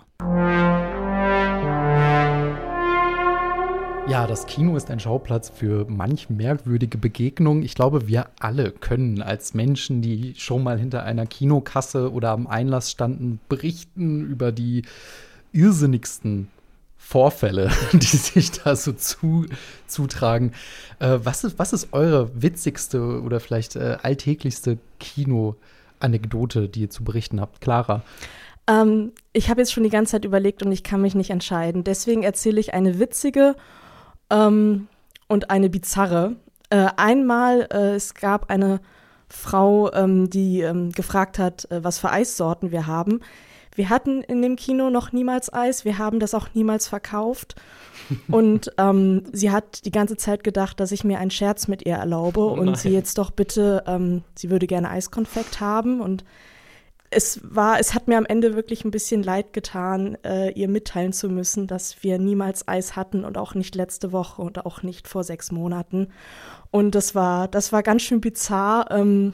Ja, das Kino ist ein Schauplatz für manch merkwürdige Begegnungen. Ich glaube, wir alle können als Menschen, die schon mal hinter einer Kinokasse oder am Einlass standen, berichten über die irrsinnigsten Vorfälle, die sich da so zu, zutragen. Äh, was ist, was ist eure witzigste oder vielleicht äh, alltäglichste Kino-Anekdote, die ihr zu berichten habt? Clara? Ähm, ich habe jetzt schon die ganze Zeit überlegt und ich kann mich nicht entscheiden. Deswegen erzähle ich eine witzige ähm, und eine bizarre. Äh, einmal, äh, es gab eine Frau, ähm, die ähm, gefragt hat, äh, was für Eissorten wir haben. Wir hatten in dem Kino noch niemals Eis, wir haben das auch niemals verkauft. Und ähm, sie hat die ganze Zeit gedacht, dass ich mir einen Scherz mit ihr erlaube Oh und sie jetzt doch bitte, ähm, sie würde gerne Eiskonfekt haben. Und es war, es hat mir am Ende wirklich ein bisschen leid getan, äh, ihr mitteilen zu müssen, dass wir niemals Eis hatten und auch nicht letzte Woche und auch nicht vor sechs Monaten. Und das war, das war ganz schön bizarr. Ähm,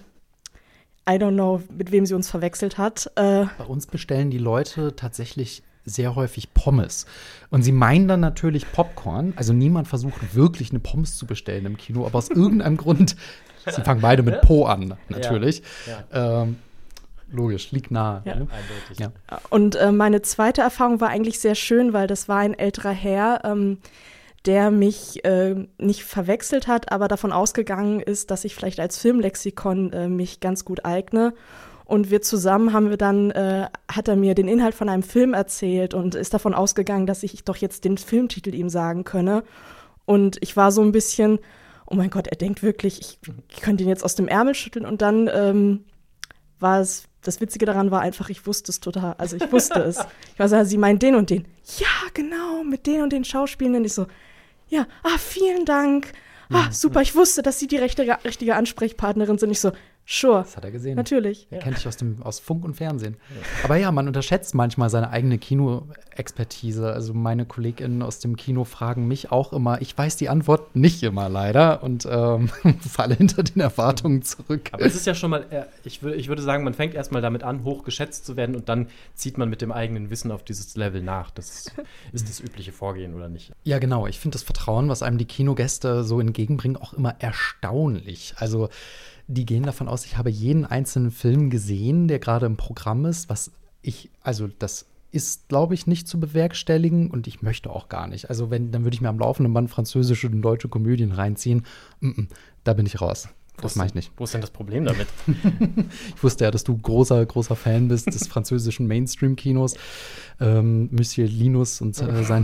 I don't know, mit wem sie uns verwechselt hat. Äh, Bei uns bestellen die Leute tatsächlich sehr häufig Pommes. Und sie meinen dann natürlich Popcorn. Also niemand versucht wirklich eine Pommes zu bestellen im Kino, aber aus irgendeinem Grund, sie fangen beide mit Po an, natürlich. Ja, ja. Ähm, logisch, liegt nahe. Ja. Ne? Eindeutig. Ja. Und äh, meine zweite Erfahrung war eigentlich sehr schön, weil das war ein älterer Herr, ähm, der mich äh, nicht verwechselt hat, aber davon ausgegangen ist, dass ich vielleicht als Filmlexikon äh, mich ganz gut eigne. Und wir zusammen haben wir dann, äh, hat er mir den Inhalt von einem Film erzählt und ist davon ausgegangen, dass ich doch jetzt den Filmtitel ihm sagen könne. Und ich war so ein bisschen, oh mein Gott, er denkt wirklich, ich, ich könnte ihn jetzt aus dem Ärmel schütteln. Und dann ähm, war es, das Witzige daran war einfach, ich wusste es total, also ich wusste es. Ich war so, sie meint den und den. Ja, genau, mit den und den Schauspielern. Und ich so, ja, ah, vielen Dank. Ah, super, ich wusste, dass Sie die richtige, richtige Ansprechpartnerin sind. Ich so, sure. Das hat er gesehen. Natürlich. Er kennt dich aus, dem, aus Funk und Fernsehen. Ja. Aber ja, man unterschätzt manchmal seine eigene Kinoexpertise. Also meine KollegInnen aus dem Kino fragen mich auch immer. Ich weiß die Antwort nicht immer leider und ähm, falle hinter den Erwartungen zurück. Aber es ist ja schon mal, ich, würd, ich würde sagen, man fängt erstmal damit an, hoch geschätzt zu werden und dann zieht man mit dem eigenen Wissen auf dieses Level nach. Das ist das übliche Vorgehen, oder nicht? Ja, genau. Ich finde das Vertrauen, was einem die Kinogäste so entgegenbringen, auch immer erstaunlich. Also die gehen davon aus, ich habe jeden einzelnen Film gesehen, der gerade im Programm ist, was ich, also das ist, glaube ich, nicht zu bewerkstelligen und ich möchte auch gar nicht. Also wenn, dann würde ich mir am laufenden Band französische und deutsche Komödien reinziehen. Mm-mm, da bin ich raus. Das mache ich nicht. Wo ist denn das Problem damit? Ich wusste ja, dass du großer, großer Fan bist des französischen Mainstream-Kinos. Ähm, Monsieur Linus und äh, seine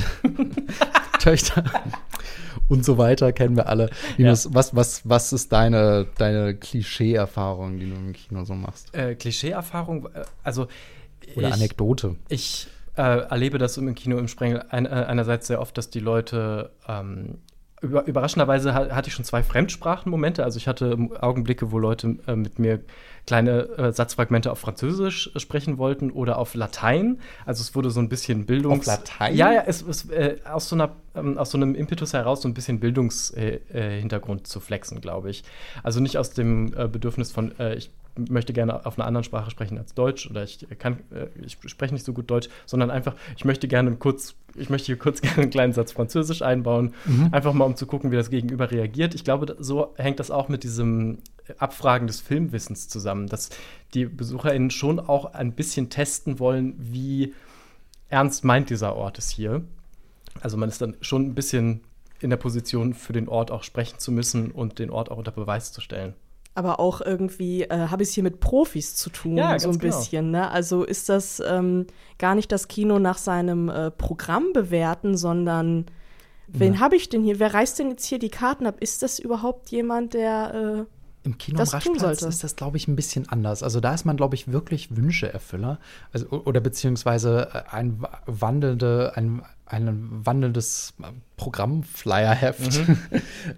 Töchter und so weiter kennen wir alle. Linus, ja. was, was, was ist deine, deine Klischee-Erfahrung, die du im Kino so machst? Äh, Klischee-Erfahrung, also Oder ich, Anekdote. Ich äh, erlebe das im Kino im Sprengel ein, äh, einerseits sehr oft, dass die Leute ähm, Über, überraschenderweise hatte ich schon zwei Fremdsprachenmomente. Also ich hatte Augenblicke, wo Leute äh, mit mir kleine äh, Satzfragmente auf Französisch äh, sprechen wollten oder auf Latein. Also es wurde so ein bisschen Bildungs... Auf Latein? Ja, ja, es ist äh, aus, so einer, ähm, aus so einem Impetus heraus so ein bisschen Bildungshintergrund äh, äh, zu flexen, glaube ich. Also nicht aus dem äh, Bedürfnis von, äh, ich möchte gerne auf einer anderen Sprache sprechen als Deutsch oder ich kann, äh, ich spreche nicht so gut Deutsch, sondern einfach, ich möchte gerne kurz, ich möchte hier kurz gerne einen kleinen Satz Französisch einbauen, mhm. einfach mal um zu gucken, wie das Gegenüber reagiert. Ich glaube, so hängt das auch mit diesem Abfragen des Filmwissens zusammen, dass die BesucherInnen schon auch ein bisschen testen wollen, wie ernst meint dieser Ort es hier. Also man ist dann schon ein bisschen in der Position, für den Ort auch sprechen zu müssen und den Ort auch unter Beweis zu stellen. Aber auch irgendwie äh, habe ich es hier mit Profis zu tun, ja, so ein genau. bisschen. Ne? Also ist das ähm, gar nicht das Kino nach seinem äh, Programm bewerten, sondern wen ja. habe ich denn hier? Wer reißt denn jetzt hier die Karten ab? Ist das überhaupt jemand, der äh, Im Kino am Raschplatz ist das, glaube ich, ein bisschen anders. Also da ist man, glaube ich, wirklich Wünscheerfüller. Also, oder beziehungsweise ein wandelnde, ein, ein wandelndes Programmflyerheft. Mhm.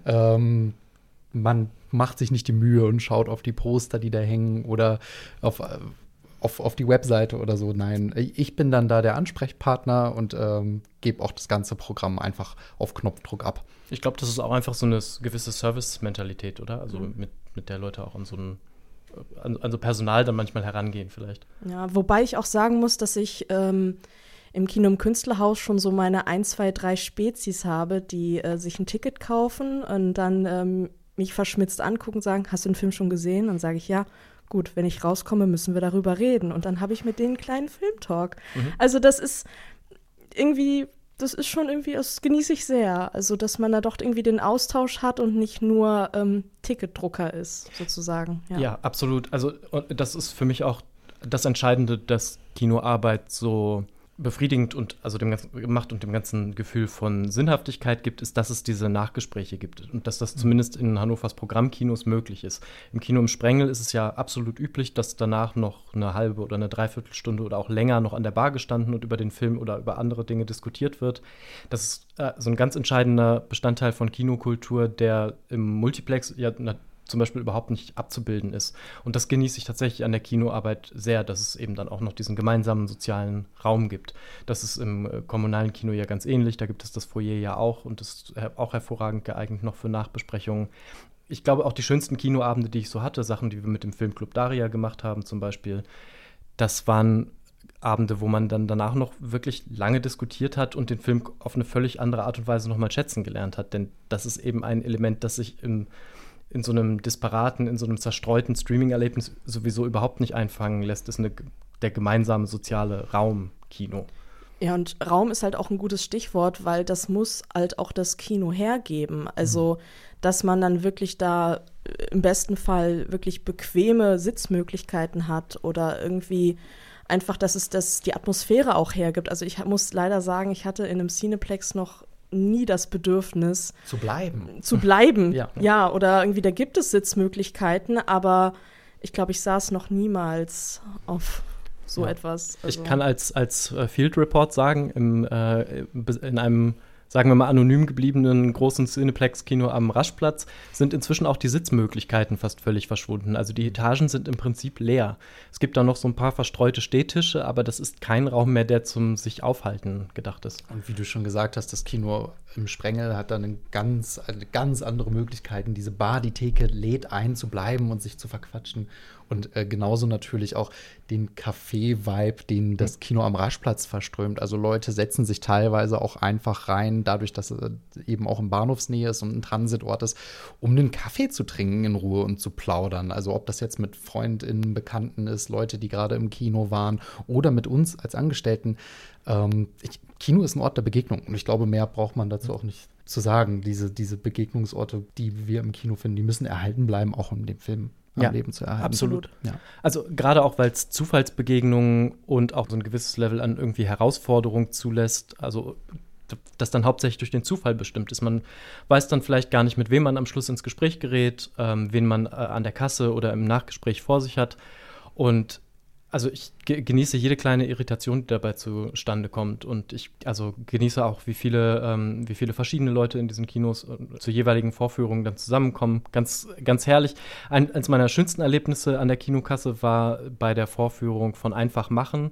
ähm, man macht sich nicht die Mühe und schaut auf die Poster, die da hängen oder auf, auf, auf die Webseite oder so. Nein, ich bin dann da der Ansprechpartner und ähm, gebe auch das ganze Programm einfach auf Knopfdruck ab. Ich glaube, das ist auch einfach so eine gewisse Service-Mentalität, oder? Also mhm. mit, mit der Leute auch an so ein an, an so Personal dann manchmal herangehen vielleicht. Ja, wobei ich auch sagen muss, dass ich ähm, im Kino im Künstlerhaus schon so meine ein, zwei, drei Spezies habe, die äh, sich ein Ticket kaufen und dann ähm, mich verschmitzt angucken und sagen, hast du den Film schon gesehen? Dann sage ich, ja, gut, wenn ich rauskomme, müssen wir darüber reden. Und dann habe ich mit denen einen kleinen Filmtalk. Mhm. Also das ist irgendwie, das ist schon irgendwie, das genieße ich sehr. Also, dass man da doch irgendwie den Austausch hat und nicht nur ähm, Ticketdrucker ist, sozusagen. Ja. ja, absolut. Also das ist für mich auch das Entscheidende, dass Kinoarbeit so befriedigend und also dem ganzen gemacht und dem ganzen Gefühl von Sinnhaftigkeit gibt, ist, dass es diese Nachgespräche gibt und dass das zumindest in Hannovers Programmkinos möglich ist. Im Kino im Sprengel ist es ja absolut üblich, dass danach noch eine halbe oder eine Dreiviertelstunde oder auch länger noch an der Bar gestanden und über den Film oder über andere Dinge diskutiert wird. Das ist äh, so ein ganz entscheidender Bestandteil von Kinokultur, der im Multiplex ja zum Beispiel überhaupt nicht abzubilden ist. Und das genieße ich tatsächlich an der Kinoarbeit sehr, dass es eben dann auch noch diesen gemeinsamen sozialen Raum gibt. Das ist im äh, kommunalen Kino ja ganz ähnlich, da gibt es das Foyer ja auch und das ist äh, auch hervorragend geeignet noch für Nachbesprechungen. Ich glaube, auch die schönsten Kinoabende, die ich so hatte, Sachen, die wir mit dem Filmclub Daria gemacht haben zum Beispiel, das waren Abende, wo man dann danach noch wirklich lange diskutiert hat und den Film auf eine völlig andere Art und Weise nochmal schätzen gelernt hat. Denn das ist eben ein Element, das sich im in so einem disparaten, in so einem zerstreuten Streaming-Erlebnis sowieso überhaupt nicht einfangen lässt, ist eine, der gemeinsame soziale Raum Kino. Ja, und Raum ist halt auch ein gutes Stichwort, weil das muss halt auch das Kino hergeben. Also, dass man dann wirklich da im besten Fall wirklich bequeme Sitzmöglichkeiten hat oder irgendwie einfach, dass es das, die Atmosphäre auch hergibt. Also ich muss leider sagen, ich hatte in einem Cineplex noch nie das Bedürfnis zu bleiben. Zu bleiben, ja. ja. Oder irgendwie, da gibt es Sitzmöglichkeiten, aber ich glaube, ich saß noch niemals auf so ja. etwas. Also. Ich kann als, als Field Report sagen, im, äh, in einem, sagen wir mal, anonym gebliebenen großen Cineplex-Kino am Raschplatz sind inzwischen auch die Sitzmöglichkeiten fast völlig verschwunden. Also die Etagen sind im Prinzip leer. Es gibt da noch so ein paar verstreute Stehtische, aber das ist kein Raum mehr, der zum sich aufhalten gedacht ist. Und wie du schon gesagt hast, das Kino im Sprengel hat dann eine ganz, eine ganz andere Möglichkeiten. Diese Bar, die Theke lädt ein, zu bleiben und sich zu verquatschen. Und äh, genauso natürlich auch den Café-Vibe, den das Kino am Raschplatz verströmt. Also Leute setzen sich teilweise auch einfach rein, dadurch, dass es eben auch in Bahnhofsnähe ist und ein Transitort ist, um einen Kaffee zu trinken in Ruhe und zu plaudern. Also ob das jetzt mit FreundInnen, Bekannten ist, Leute, die gerade im Kino waren oder mit uns als Angestellten. Ähm, ich, Kino ist ein Ort der Begegnung und ich glaube, mehr braucht man dazu auch nicht zu sagen. Diese, diese Begegnungsorte, die wir im Kino finden, die müssen erhalten bleiben, auch in dem Film. Ja, Leben zu erhalten. Absolut. Ja. Also gerade auch, weil es Zufallsbegegnungen und auch so ein gewisses Level an irgendwie Herausforderung zulässt, also das dann hauptsächlich durch den Zufall bestimmt ist. Man weiß dann vielleicht gar nicht, mit wem man am Schluss ins Gespräch gerät, ähm, wen man äh, an der Kasse oder im Nachgespräch vor sich hat. Und also ich ge- genieße jede kleine Irritation, die dabei zustande kommt. Und ich also genieße auch, wie viele, ähm, wie viele verschiedene Leute in diesen Kinos äh, zur jeweiligen Vorführung dann zusammenkommen. Ganz, ganz herrlich. Ein, eines meiner schönsten Erlebnisse an der Kinokasse war bei der Vorführung von Einfach machen,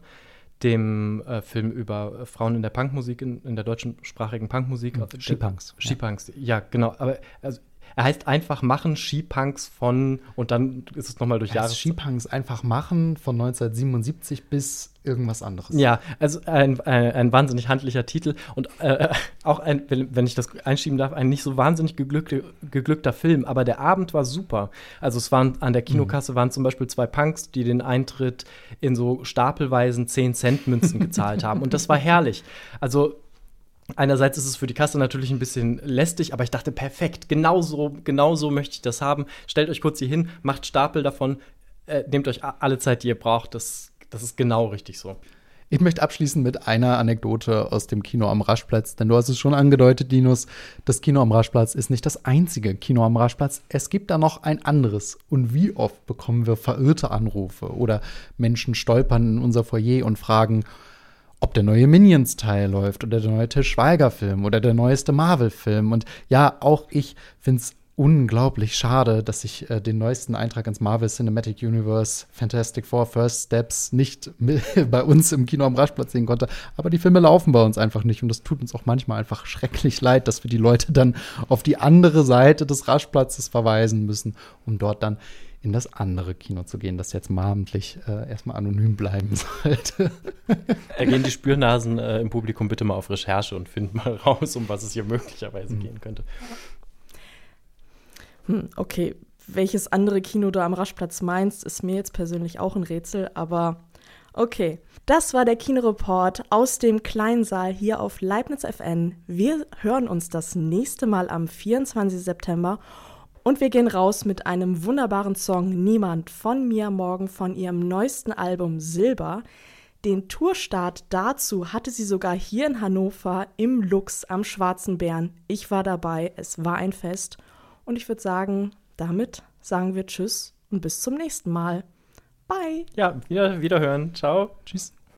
dem äh, Film über äh, Frauen in der Punkmusik, in, in der deutschsprachigen Punkmusik. Mhm. Skipunks. Skipunks, ja. ja, genau. Aber also, Er heißt einfach machen Skipunks von, und dann ist es nochmal durch Jahre. Skipunks einfach machen von neunzehnhundertsiebenundsiebzig bis irgendwas anderes. Ja, also ein, ein, ein wahnsinnig handlicher Titel und äh, auch, ein, wenn ich das einschieben darf, ein nicht so wahnsinnig geglückte, geglückter Film, aber der Abend war super. Also es waren an der Kinokasse waren zum Beispiel zwei Punks, die den Eintritt in so stapelweisen zehn-Cent-Münzen gezahlt haben und das war herrlich. Also einerseits ist es für die Kasse natürlich ein bisschen lästig, aber ich dachte, perfekt, genau so, genau so möchte ich das haben. Stellt euch kurz hier hin, macht Stapel davon, äh, nehmt euch alle Zeit, die ihr braucht. Das, das ist genau richtig so. Ich möchte abschließen mit einer Anekdote aus dem Kino am Raschplatz, denn du hast es schon angedeutet, Linus, das Kino am Raschplatz ist nicht das einzige Kino am Raschplatz. Es gibt da noch ein anderes. Und wie oft bekommen wir verirrte Anrufe oder Menschen stolpern in unser Foyer und fragen, ob der neue Minions-Teil läuft oder der neue Til Schweiger-Film oder der neueste Marvel-Film. Und ja, auch ich finde es unglaublich schade, dass ich äh, den neuesten Eintrag ins Marvel Cinematic Universe Fantastic Four First Steps nicht bei uns im Kino am Raschplatz sehen konnte. Aber die Filme laufen bei uns einfach nicht. Und das tut uns auch manchmal einfach schrecklich leid, dass wir die Leute dann auf die andere Seite des Raschplatzes verweisen müssen, um dort dann in das andere Kino zu gehen, das jetzt namentlich äh, erstmal anonym bleiben sollte. Da gehen die Spürnasen äh, im Publikum bitte mal auf Recherche und finden mal raus, um was es hier möglicherweise mhm. gehen könnte. Hm, okay, welches andere Kino du am Raschplatz meinst, ist mir jetzt persönlich auch ein Rätsel, aber okay. Das war der Kinoreport aus dem Kleinsaal hier auf Leibniz F M. Wir hören uns das nächste Mal am vierundzwanzigsten September. Und wir gehen raus mit einem wunderbaren Song Niemand von Mia Morgan von ihrem neuesten Album Silber. Den Tourstart dazu hatte sie sogar hier in Hannover im Lux am Schwarzen Bären. Ich war dabei, es war ein Fest. Und ich würde sagen, damit sagen wir Tschüss und bis zum nächsten Mal. Bye. Ja, wieder, wiederhören. Ciao. Tschüss.